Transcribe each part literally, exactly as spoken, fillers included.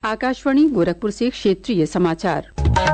आकाशवाणी गोरखपुर से क्षेत्रीय समाचार।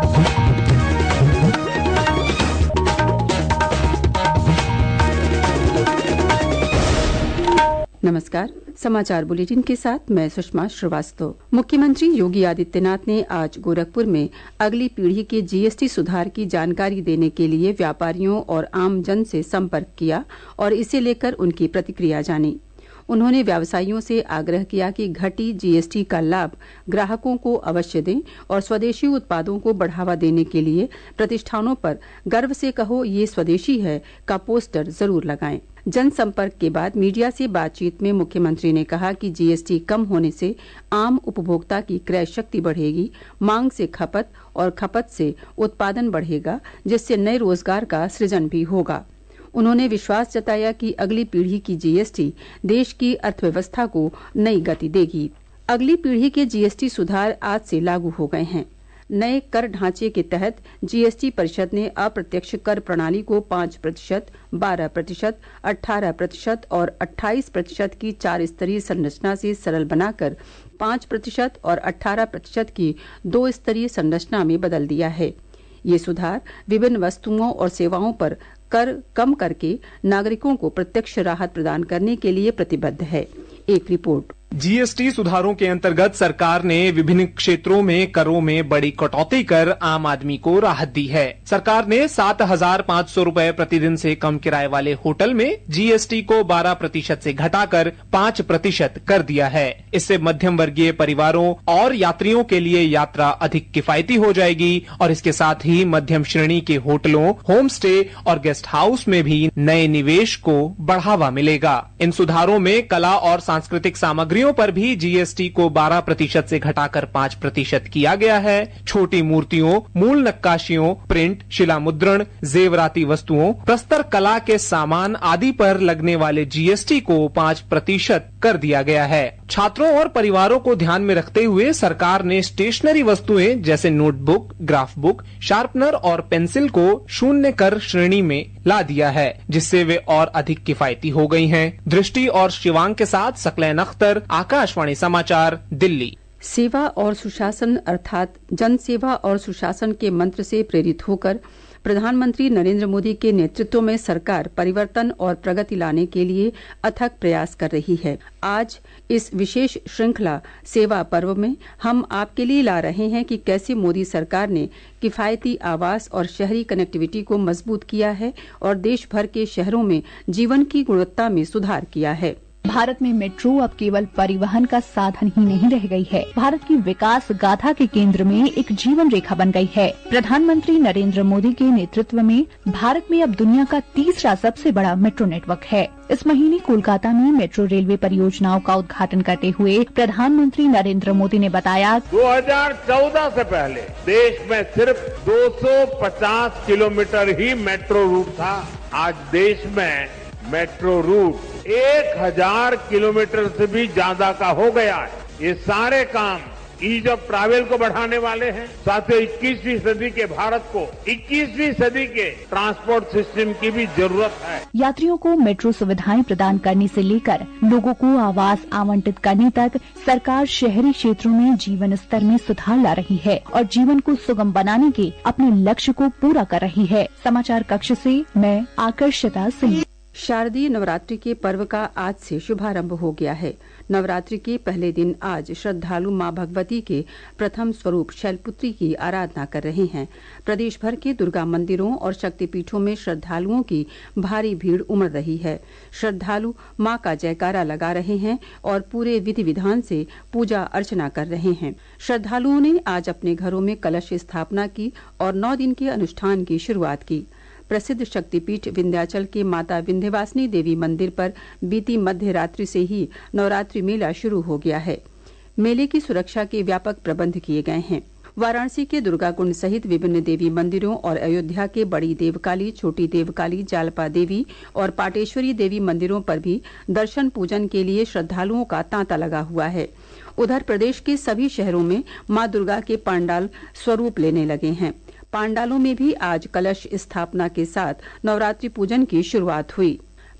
नमस्कार, समाचार बुलेटिन के साथ मैं सुषमा श्रीवास्तव। मुख्यमंत्री योगी आदित्यनाथ ने आज गोरखपुर में अगली पीढ़ी के जीएसटी सुधार की जानकारी देने के लिए व्यापारियों और आम जन से संपर्क किया और इसे लेकर उनकी प्रतिक्रिया जानी। उन्होंने व्यवसायियों से आग्रह किया कि घटी जीएसटी का लाभ ग्राहकों को अवश्य दें और स्वदेशी उत्पादों को बढ़ावा देने के लिए प्रतिष्ठानों पर गर्व से कहो ये स्वदेशी है का पोस्टर जरूर लगाएं। जनसंपर्क के बाद मीडिया से बातचीत में मुख्यमंत्री ने कहा कि जीएसटी कम होने से आम उपभोक्ता की क्रय शक्ति बढ़ेगी, मांग से खपत और खपत से उत्पादन बढ़ेगा, जिससे नए रोजगार का सृजन भी होगा। उन्होंने विश्वास जताया कि अगली पीढ़ी की जीएसटी देश की अर्थव्यवस्था को नई गति देगी। अगली पीढ़ी के जीएसटी सुधार आज से लागू हो गए हैं। नए कर ढांचे के तहत जीएसटी परिषद ने अप्रत्यक्ष कर प्रणाली को पांच प्रतिशत, बारह प्रतिशत, अठारह प्रतिशत और अट्ठाईस प्रतिशत की चार स्तरीय संरचना से सरल बनाकर पांच प्रतिशत और अठारह प्रतिशत की दो स्तरीय संरचना में बदल दिया है। ये सुधार विभिन्न वस्तुओं और सेवाओं पर कर कम करके नागरिकों को प्रत्यक्ष राहत प्रदान करने के लिए प्रतिबद्ध है। एक रिपोर्ट। जीएसटी सुधारों के अंतर्गत सरकार ने विभिन्न क्षेत्रों में करों में बड़ी कटौती कर आम आदमी को राहत दी है। सरकार ने सात हजार पाँच सौ रूपये प्रतिदिन से कम किराए वाले होटल में जीएसटी को बारह प्रतिशत से घटाकर पाँच प्रतिशत कर दिया है। इससे मध्यम वर्गीय परिवारों और यात्रियों के लिए यात्रा अधिक किफायती हो जाएगी और इसके साथ ही मध्यम श्रेणी के होटलों, होम स्टे और गेस्ट हाउस में भी नए निवेश को बढ़ावा मिलेगा। इन सुधारों में कला और सांस्कृतिक सामग्री पर भी जीएसटी को बारह प्रतिशत से घटाकर पाँच प्रतिशत किया गया है। छोटी मूर्तियों, मूल नक्काशियों, प्रिंट, शिला मुद्रण, जेवराती वस्तुओं, प्रस्तर कला के सामान आदि पर लगने वाले जीएसटी को पाँच प्रतिशत कर दिया गया है। छात्रों और परिवारों को ध्यान में रखते हुए सरकार ने स्टेशनरी वस्तुएं जैसे नोटबुक, ग्राफ बुक, शार्पनर और पेंसिल को शून्य कर श्रेणी में ला दिया है, जिससे वे और अधिक किफायती हो गई हैं। दृष्टि और शिवांग के साथ सकलैन अख्तर, आकाशवाणी समाचार, दिल्ली। सेवा और सुशासन अर्थात जन सेवा और सुशासन के मंत्र से प्रेरित होकर प्रधानमंत्री नरेंद्र मोदी के नेतृत्व में सरकार परिवर्तन और प्रगति लाने के लिए अथक प्रयास कर रही है। आज इस विशेष श्रृंखला सेवा पर्व में हम आपके लिए ला रहे हैं कि कैसे मोदी सरकार ने किफायती आवास और शहरी कनेक्टिविटी को मजबूत किया है और देश भर के शहरों में जीवन की गुणवत्ता में सुधार किया है। भारत में मेट्रो अब केवल परिवहन का साधन ही नहीं रह गई है, भारत की विकास गाथा के केंद्र में एक जीवन रेखा बन गई है। प्रधानमंत्री नरेंद्र मोदी के नेतृत्व में भारत में अब दुनिया का तीसरा सबसे बड़ा मेट्रो नेटवर्क है। इस महीने कोलकाता में मेट्रो रेलवे परियोजनाओं का उद्घाटन करते हुए प्रधानमंत्री नरेंद्र मोदी ने बताया, दो हज़ार चौदह से पहले देश में सिर्फ दो सौ पचास किलोमीटर ही मेट्रो रूट था। आज देश में मेट्रो रूट एक हजार किलोमीटर से भी ज्यादा का हो गया है। ये सारे काम ईज ऑफ ट्रैवल को बढ़ाने वाले हैं, साथ ही इक्कीसवीं सदी के भारत को इक्कीसवीं सदी के ट्रांसपोर्ट सिस्टम की भी जरूरत है। यात्रियों को मेट्रो सुविधाएं प्रदान करने से लेकर लोगों को आवास आवंटित करने तक सरकार शहरी क्षेत्रों में जीवन स्तर में सुधार ला रही है और जीवन को सुगम बनाने के अपने लक्ष्य को पूरा कर रही है। समाचार कक्ष से मैं आकर्षिता सिंह। शारदीय नवरात्रि के पर्व का आज से शुभारंभ हो गया है। नवरात्रि के पहले दिन आज श्रद्धालु मां भगवती के प्रथम स्वरूप शैलपुत्री की आराधना कर रहे हैं। प्रदेश भर के दुर्गा मंदिरों और शक्तिपीठों में श्रद्धालुओं की भारी भीड़ उमड़ रही है। श्रद्धालु मां का जयकारा लगा रहे हैं और पूरे विधि विधान से पूजा अर्चना कर रहे हैं। श्रद्धालुओं ने आज अपने घरों में कलश स्थापना की और नौ दिन के अनुष्ठान की शुरुआत की। प्रसिद्ध शक्तिपीठ विंध्याचल के माता विंध्यवासिनी देवी मंदिर पर बीती मध्य रात्रि से ही नवरात्रि मेला शुरू हो गया है। मेले की सुरक्षा के व्यापक प्रबंध किए गए हैं। वाराणसी के दुर्गाकुंड सहित विभिन्न देवी मंदिरों और अयोध्या के बड़ी देवकाली, छोटी देवकाली, जालपा देवी और पाटेश्वरी देवी मंदिरों पर भी दर्शन पूजन के लिए श्रद्धालुओं का तांता लगा हुआ है। उधर प्रदेश के सभी शहरों में मां दुर्गा के पांडाल स्वरूप लेने लगे हैं। पांडालों में भी आज कलश स्थापना के साथ नवरात्रि पूजन की शुरुआत हुई।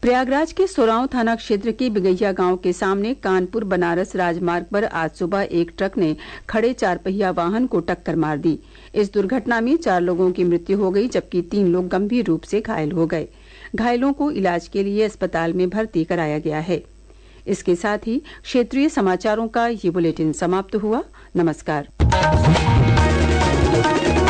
प्रयागराज के सोरांव थाना क्षेत्र के बिगैया गांव के सामने कानपुर बनारस राजमार्ग पर आज सुबह एक ट्रक ने खड़े चार पहिया वाहन को टक्कर मार दी। इस दुर्घटना में चार लोगों की मृत्यु हो गई, जबकि तीन लोग गंभीर रूप से घायल हो गए। घायलों को इलाज के लिए अस्पताल में भर्ती कराया गया है। इसके साथ ही क्षेत्रीय समाचारों का ये बुलेटिन समाप्त हुआ। नमस्कार।